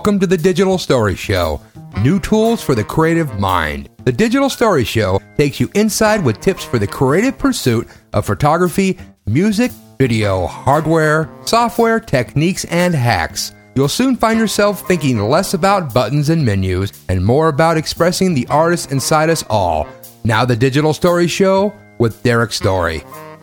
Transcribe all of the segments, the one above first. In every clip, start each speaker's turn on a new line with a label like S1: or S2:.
S1: Welcome to the Digital Story Show, new tools for the creative mind. The Digital Story Show takes you inside with tips for the creative pursuit of photography, music, video, hardware, software, techniques, and hacks. You'll soon find yourself thinking less about buttons and menus and more about expressing the artist inside us all. Now the Digital Story Show with Derek Story.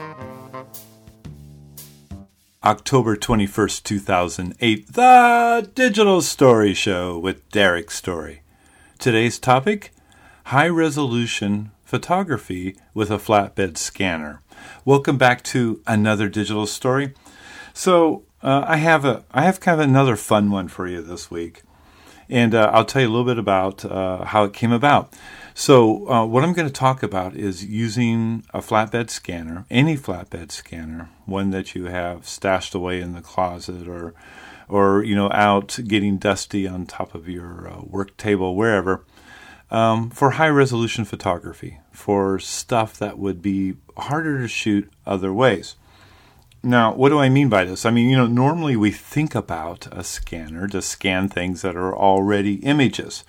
S2: October 21st, 2008, The Digital Story Show with Derek Story. Today's topic, high-resolution photography with a flatbed scanner. Welcome back to another digital story. So I have kind of another fun one for you this week. And I'll tell you a little bit about how it came about. So what I'm going to talk about is using a flatbed scanner, any flatbed scanner, one that you have stashed away in the closet or out getting dusty on top of your work table, wherever, for high-resolution photography, for stuff that would be harder to shoot other ways. Now, what do I mean by this? I mean, normally we think about a scanner to scan things that are already images.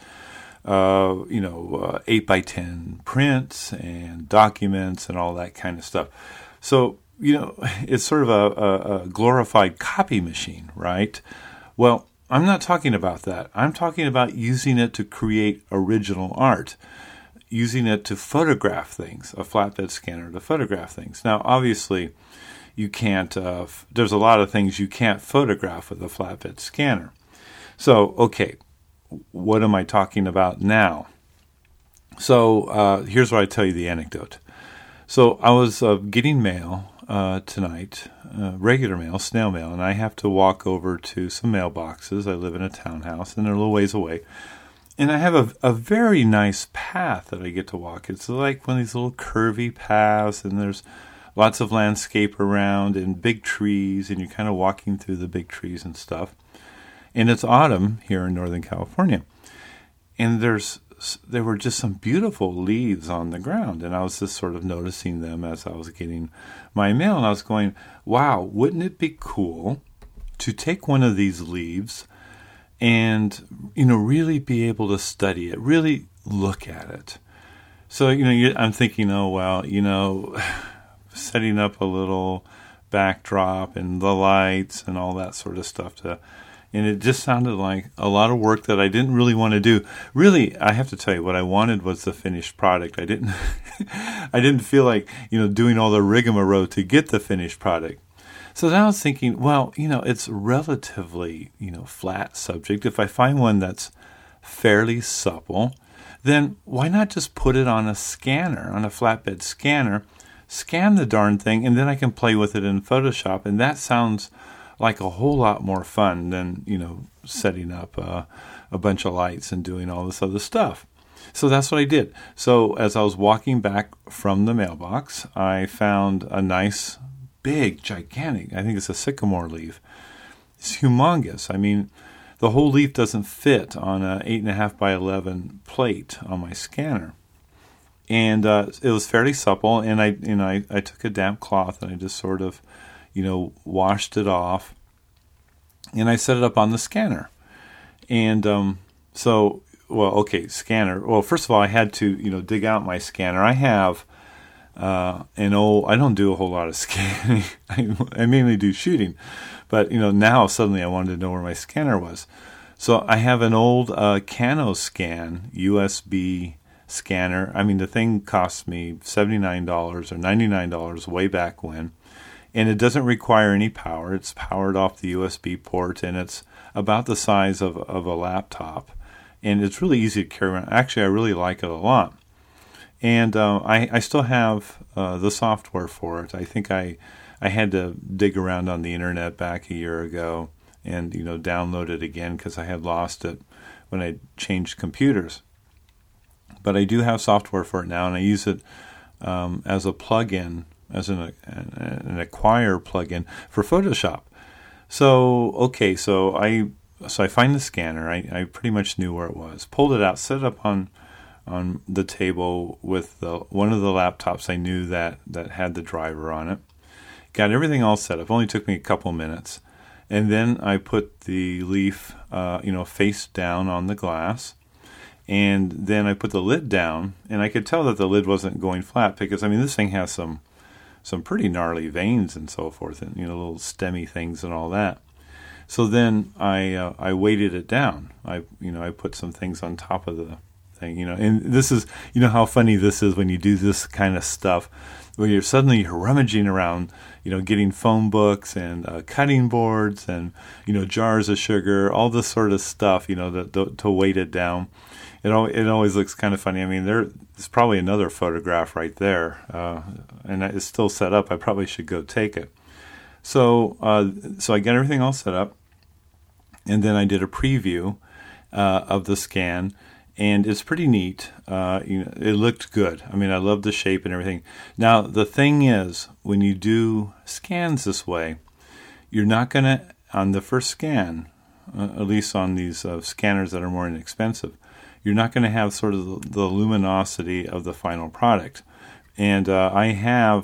S2: 8 by 10 prints and documents and all that kind of stuff. So, it's sort of a glorified copy machine, right? Well, I'm not talking about that. I'm talking about using it to create original art, using it to photograph things, a flatbed scanner to photograph things. Now, obviously, you can't, there's a lot of things you can't photograph with a flatbed scanner. So, okay. What am I talking about now? So here's where I tell you the anecdote. So I was getting mail tonight, regular mail, snail mail, and I have to walk over to some mailboxes. I live in a townhouse, and they're a little ways away. And I have a very nice path that I get to walk. It's like one of these little curvy paths, and there's lots of landscape around and big trees, and you're kind of walking through the big trees and stuff. And it's autumn here in Northern California. And there were just some beautiful leaves on the ground. And I was just sort of noticing them as I was getting my mail. And I was going, wow, wouldn't it be cool to take one of these leaves and, really be able to study it, really look at it. So, I'm thinking, setting up a little backdrop and the lights and all that sort of stuff and it just sounded like a lot of work that I didn't really want to do. Really, I have to tell you, what I wanted was the finished product. I didn't feel like, doing all the rigmarole to get the finished product. So then I was thinking, well, it's relatively, flat subject. If I find one that's fairly supple, then why not just put it on a scanner, on a flatbed scanner, scan the darn thing, and then I can play with it in Photoshop. And that sounds like a whole lot more fun than, setting up a bunch of lights and doing all this other stuff. So that's what I did. So as I was walking back from the mailbox, I found a nice, big, gigantic, I think it's a sycamore leaf. It's humongous. I mean, the whole leaf doesn't fit on a 8.5 by 11 plate on my scanner. And it was fairly supple, and I took a damp cloth and I just sort of washed it off, and I set it up on the scanner. And scanner. Well, first of all, I had to, dig out my scanner. I have I don't do a whole lot of scanning. I mainly do shooting. But, now suddenly I wanted to know where my scanner was. So I have an old CanoScan USB scanner. I mean, the thing cost me $79 or $99 way back when. And it doesn't require any power. It's powered off the USB port, and it's about the size of a laptop. And it's really easy to carry around. Actually, I really like it a lot. And I still have the software for it. I think I had to dig around on the internet back a year ago and download it again because I had lost it when I changed computers. But I do have software for it now, and I use it as a plug-in, as an acquire plugin for Photoshop. So I find the scanner. I pretty much knew where it was. Pulled it out, set it up on the table with one of the laptops I knew that had the driver on it. Got everything all set up. Only took me a couple minutes. And then I put the leaf, face down on the glass. And then I put the lid down, and I could tell that the lid wasn't going flat because, this thing has some pretty gnarly veins and so forth, and little stemmy things and all that. So then I weighted it down. I put some things on top of the thing, and this is, how funny this is when you do this kind of stuff, where you're rummaging around, getting phone books and cutting boards and, jars of sugar, all this sort of stuff, to weight it down. It always looks kind of funny. There's probably another photograph right there, and it's still set up. I probably should go take it. So I got everything all set up, and then I did a preview of the scan, and it's pretty neat. It looked good. I love the shape and everything. Now, the thing is, when you do scans this way, you're not going to, on the first scan, at least on these scanners that are more inexpensive, you're not going to have sort of the luminosity of the final product. And I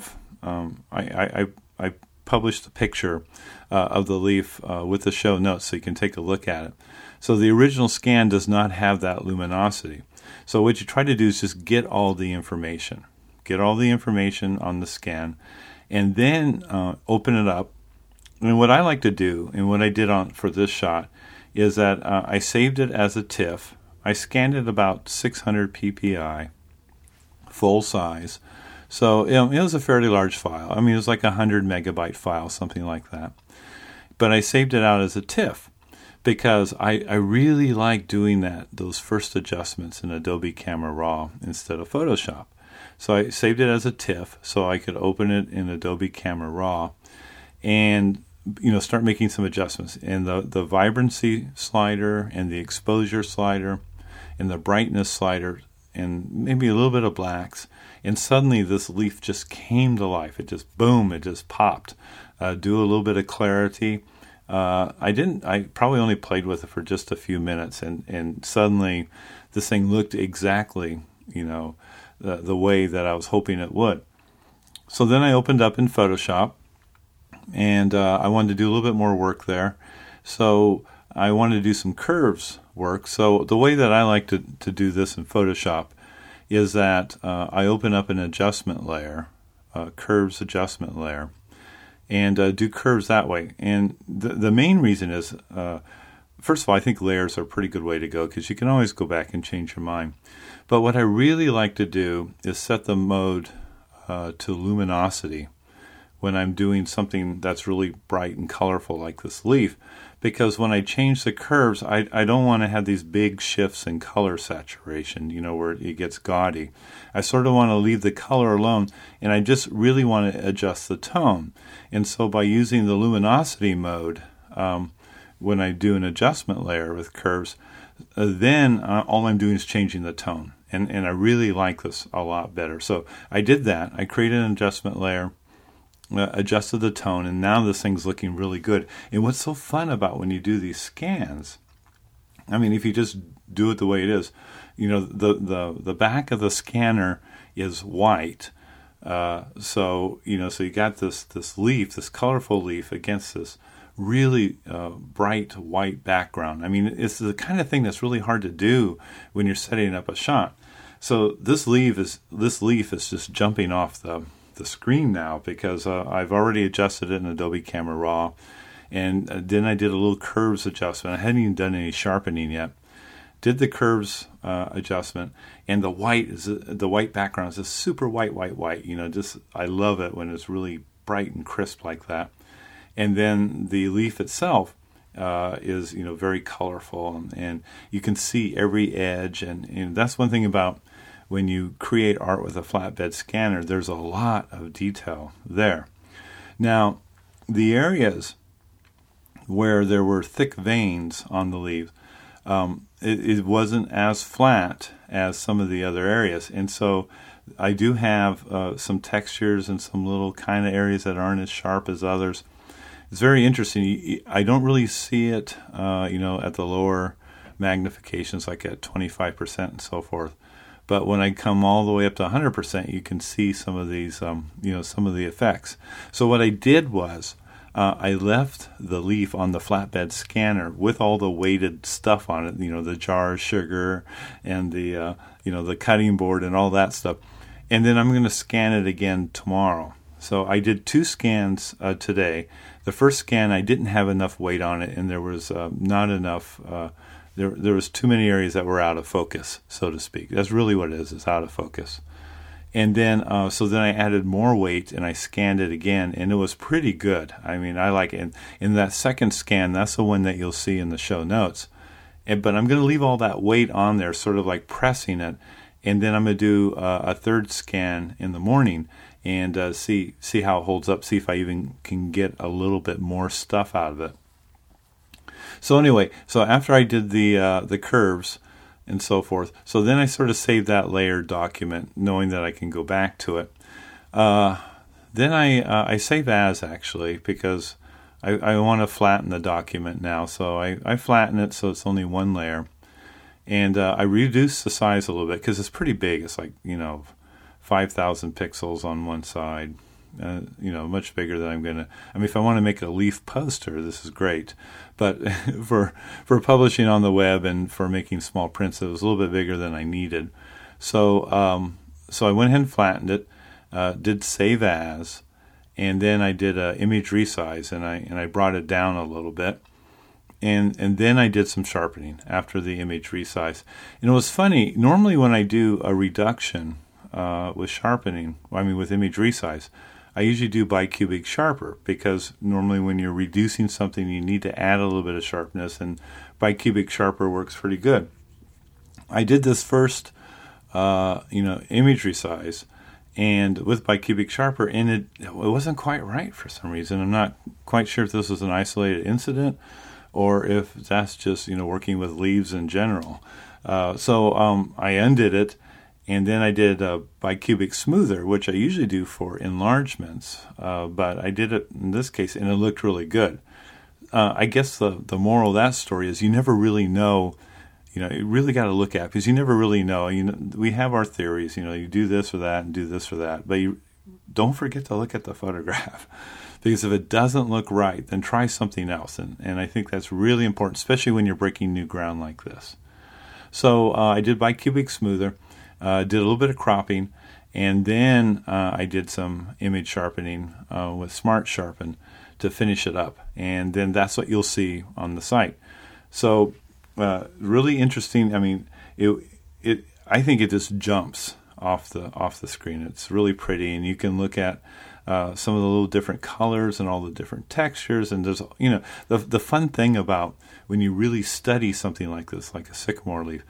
S2: published a picture of the leaf with the show notes so you can take a look at it. So the original scan does not have that luminosity. So what you try to do is just get all the information. Get all the information on the scan, and then open it up. And what I like to do, and what I did for this shot, is that I saved it as a TIFF. I scanned it about 600 ppi, full size. So it was a fairly large file. It was like a 100 megabyte file, something like that. But I saved it out as a TIFF because I really like doing those first adjustments in Adobe Camera Raw instead of Photoshop. So I saved it as a TIFF so I could open it in Adobe Camera Raw and start making some adjustments. And the vibrancy slider and the exposure slider and the brightness slider and maybe a little bit of blacks, and suddenly this leaf just came to life. It just popped. Do a little bit of clarity. I probably only played with it for just a few minutes, and suddenly this thing looked exactly, the way that I was hoping it would. So then I opened up in Photoshop, and I wanted to do a little bit more work there. So I wanted to do some curves work. So the way that I like to do this in Photoshop is that I open up an adjustment layer, curves adjustment layer, and do curves that way. And the main reason is, first of all, I think layers are a pretty good way to go because you can always go back and change your mind. But what I really like to do is set the mode to luminosity when I'm doing something that's really bright and colorful like this leaf, because when I change the curves, I don't want to have these big shifts in color saturation, where it gets gaudy. I sort of want to leave the color alone, and I just really want to adjust the tone. And so by using the luminosity mode, when I do an adjustment layer with curves, then all I'm doing is changing the tone. And I really like this a lot better. So I did that. I created an adjustment layer, adjusted the tone, and now this thing's looking really good. And what's so fun about when you do these scans, if you just do it the way it is, the back of the scanner is white. So you got this leaf, this colorful leaf against this really bright white background. It's the kind of thing that's really hard to do when you're setting up a shot. So this leaf is just jumping off the screen now because I've already adjusted it in Adobe Camera Raw, and then I did a little curves adjustment. I hadn't even done any sharpening yet. Did the curves adjustment, and the white background is just super white. I love it when it's really bright and crisp like that. And then the leaf itself is very colorful, and you can see every edge, and that's one thing about when you create art with a flatbed scanner, there's a lot of detail there. Now, the areas where there were thick veins on the leaves, it wasn't as flat as some of the other areas. And so I do have some textures and some little kind of areas that aren't as sharp as others. It's very interesting. I don't really see it, at the lower magnifications, like at 25% and so forth. But when I come all the way up to 100%, you can see some of these, some of the effects. So what I did was I left the leaf on the flatbed scanner with all the weighted stuff on it, the jar of sugar and the the cutting board and all that stuff. And then I'm going to scan it again tomorrow. So I did 2 scans today. The first scan, I didn't have enough weight on it, and there was not enough. There was too many areas that were out of focus, so to speak. That's really what it is. It's out of focus. And then, so then I added more weight and I scanned it again, and it was pretty good. I mean, I like it. And in that second scan, that's the one that you'll see in the show notes. But I'm going to leave all that weight on there, sort of like pressing it. And then I'm going to do a third scan in the morning and see how it holds up, see if I even can get a little bit more stuff out of it. So anyway, so after I did the curves and so forth, so then I sort of saved that layered document, knowing that I can go back to it. Then I save as, actually, because I want to flatten the document now. So I flatten it so it's only one layer. And I reduce the size a little bit because it's pretty big. It's like, 5,000 pixels on one side, much bigger than I'm going to. I mean, if I want to make a leaf poster, this is great. But for publishing on the web and for making small prints, it was a little bit bigger than I needed. So so I went ahead and flattened it, did save as, and then I did image resize, and I brought it down a little bit. And then I did some sharpening after the image resize. And it was funny, normally when I do a reduction with sharpening, with image resize, I usually do bicubic sharper, because normally when you're reducing something, you need to add a little bit of sharpness, and bicubic sharper works pretty good. I did this first, image resize, and with bicubic sharper, and it wasn't quite right for some reason. I'm not quite sure if this was an isolated incident or if that's just, working with leaves in general. So I undid it, and then I did a bicubic smoother, which I usually do for enlargements, but I did it in this case, and it looked really good. I guess the moral of that story is you never really know. You really got to look at, because you never really know. We have our theories. You do this or that and do this or that, but you don't forget to look at the photograph. Because if it doesn't look right, then try something else. And I think that's really important, especially when you're breaking new ground like this. So I did bicubic smoother, did a little bit of cropping, and then I did some image sharpening with Smart Sharpen to finish it up. And then that's what you'll see on the site. So really interesting. I mean, I think it just jumps off the screen. It's really pretty, and you can look at some of the little different colors and all the different textures. And there's, the fun thing about when you really study something like this, like a sycamore leaf,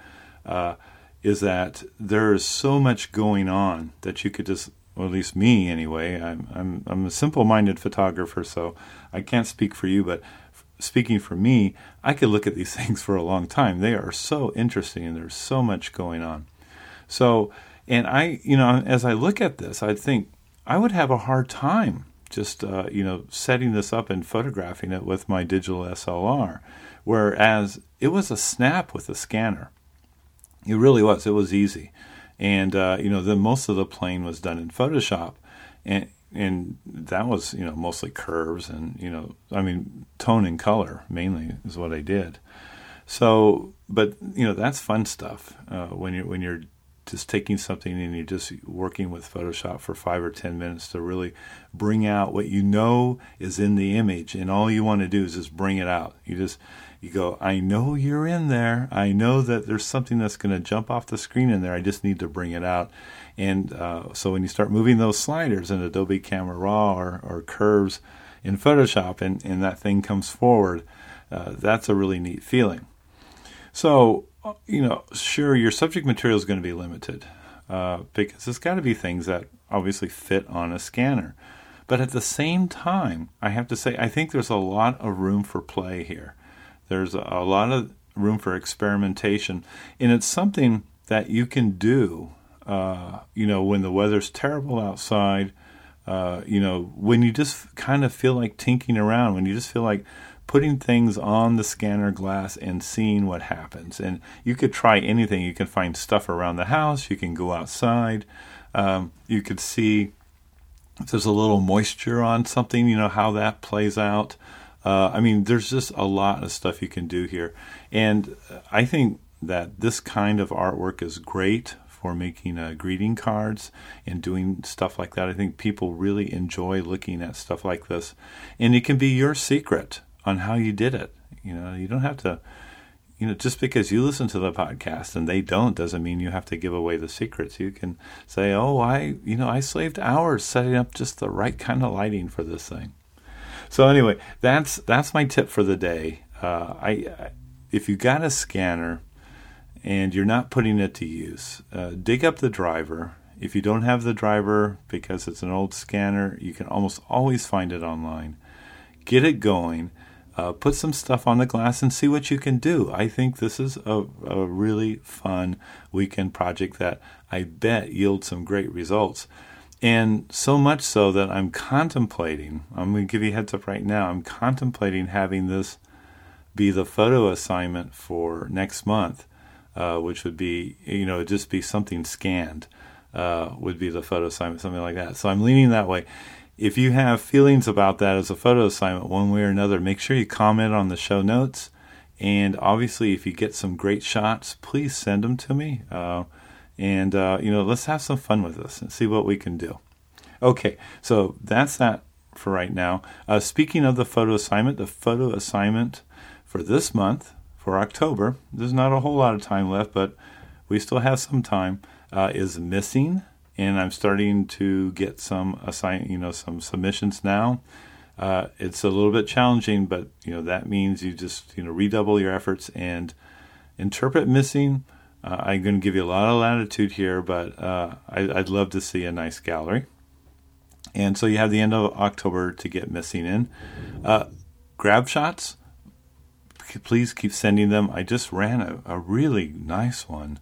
S2: is that there is so much going on that you could just, well, at least me anyway, I'm a simple-minded photographer, so I can't speak for you, but speaking for me, I could look at these things for a long time. They are so interesting, and there's so much going on. So, and I, as I look at this, I think I would have a hard time just, setting this up and photographing it with my digital SLR, whereas it was a snap with the scanner. It really was. It was easy. And, then most of the plane was done in Photoshop, and that was, mostly curves and, tone and color mainly is what I did. So, but, that's fun stuff when you're just taking something and you're just working with Photoshop for 5 or 10 minutes to really bring out what is in the image, and all you want to do is just bring it out. You go, I know you're in there. I know that there's something that's going to jump off the screen in there. I just need to bring it out. And so when you start moving those sliders in Adobe Camera Raw or curves in Photoshop, and that thing comes forward, that's a really neat feeling. So, sure, your subject material is going to be limited because it's got to be things that obviously fit on a scanner. But at the same time, I have to say, I think there's a lot of room for play here. There's a lot of room for experimentation, and it's something that you can do, when the weather's terrible outside, when you just kind of feel like tinkering around, when you just feel like putting things on the scanner glass and seeing what happens. And you could try anything. You can find stuff around the house. You can go outside. You could see, if there's a little moisture on something, how that plays out. There's just a lot of stuff you can do here. And I think that this kind of artwork is great for making greeting cards and doing stuff like that. I think people really enjoy looking at stuff like this. And it can be your secret on how you did it. You don't have to, just because you listen to the podcast and they don't doesn't mean you have to give away the secrets. You can say, I slaved hours setting up just the right kind of lighting for this thing. So anyway, that's my tip for the day. If you got a scanner and you're not putting it to use, dig up the driver. If you don't have the driver because it's an old scanner, you can almost always find it online. Get it going. Put some stuff on the glass and see what you can do. I think this is a really fun weekend project that I bet yields some great results. And so much so that I'm going to give you a heads up right now, I'm contemplating having this be the photo assignment for next month, which would be, just be something scanned, would be the photo assignment, something like that. So I'm leaning that way. If you have feelings about that as a photo assignment one way or another, make sure you comment on the show notes. And obviously, if you get some great shots, please send them to me. Let's have some fun with this and see what we can do. Okay, so that's that for right now. Speaking of the photo assignment for this month, for October, there's not a whole lot of time left, but we still have some time, is missing. And I'm starting to get some some submissions now. It's a little bit challenging, but that means you just redouble your efforts and interpret missing. I'm going to give you a lot of latitude here, but I'd love to see a nice gallery. And so you have the end of October to get missing in. Grab shots, please keep sending them. I just ran a really nice one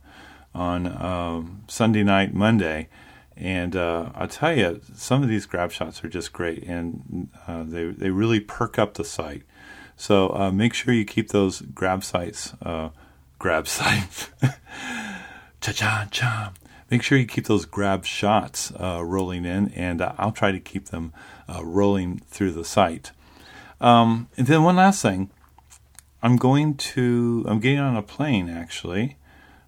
S2: on Sunday night, Monday. And I'll tell you, some of these grab shots are just great, and they really perk up the site. So make sure you keep those grab sites. Cha-cha-cha. Make sure you keep those grab shots rolling in, and I'll try to keep them rolling through the site. And then one last thing. I'm getting on a plane, actually.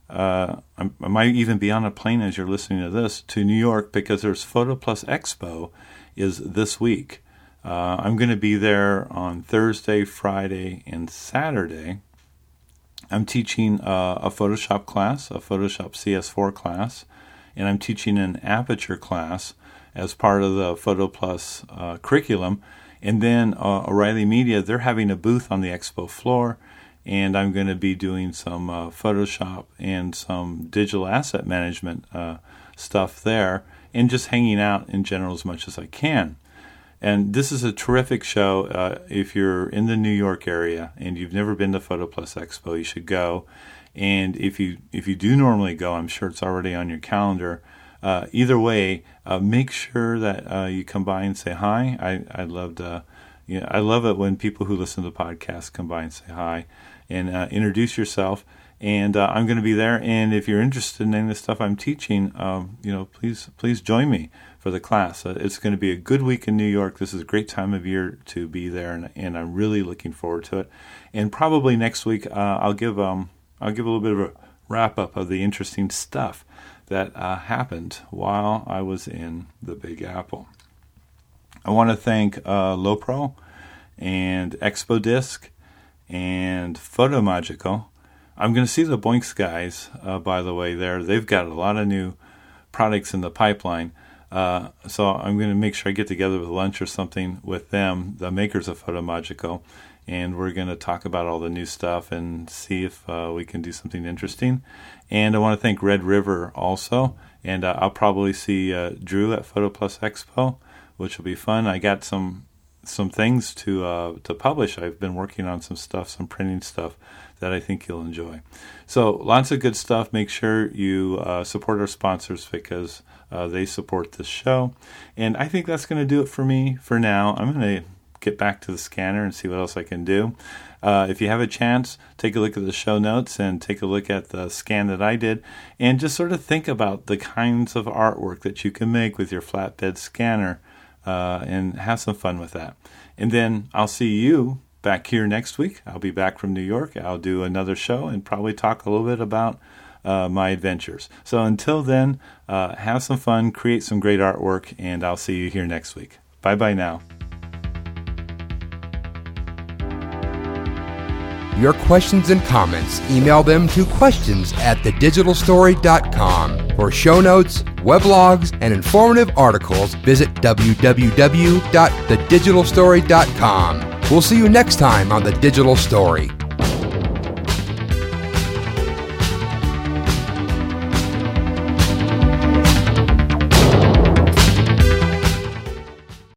S2: I might even be on a plane as you're listening to this to New York, because there's Photo Plus Expo is this week. I'm going to be there on Thursday, Friday, and Saturday. I'm teaching a Photoshop class, a Photoshop CS4 class, and I'm teaching an Aperture class as part of the Photo Plus curriculum. And then O'Reilly Media, they're having a booth on the expo floor, and I'm going to be doing some Photoshop and some digital asset management stuff there, and just hanging out in general as much as I can. And this is a terrific show. If you're in the New York area and you've never been to Photo Plus Expo, you should go. And if you do normally go, I'm sure it's already on your calendar. Either way, make sure that you come by and say hi. I love it when people who listen to the podcast come by and say hi and introduce yourself. And I'm going to be there. And if you're interested in any of the stuff I'm teaching, please join me for the class. It's going to be a good week in New York. This is a great time of year to be there, and I'm really looking forward to it. And probably next week I'll give a little bit of a wrap up of the interesting stuff that happened while I was in the Big Apple. I want to thank Lopro and ExpoDisc and Photomagico. I'm going to see the Boinks guys, by the way, there. They've got a lot of new products in the pipeline. So I'm going to make sure I get together with lunch or something with them, the makers of Photomagico, and we're going to talk about all the new stuff and see if we can do something interesting. And I want to thank Red River also, and I'll probably see Drew at Photo Plus Expo, which will be fun. I got some things to publish. I've been working on some stuff, some printing stuff that I think you'll enjoy. So lots of good stuff. Make sure you support our sponsors, because they support this show. And I think that's going to do it for me for now. I'm going to get back to the scanner and see what else I can do. If you have a chance, take a look at the show notes and take a look at the scan that I did, and just sort of think about the kinds of artwork that you can make with your flatbed scanner and have some fun with that. And then I'll see you back here next week. I'll be back from New York. I'll do another show and probably talk a little bit about my adventures. So until then, have some fun, create some great artwork, and I'll see you here next week. Bye-bye now.
S1: Your questions and comments, email them to questions@thedigitalstory.com. For show notes, weblogs, and informative articles, visit www.thedigitalstory.com. We'll see you next time on The Digital Story.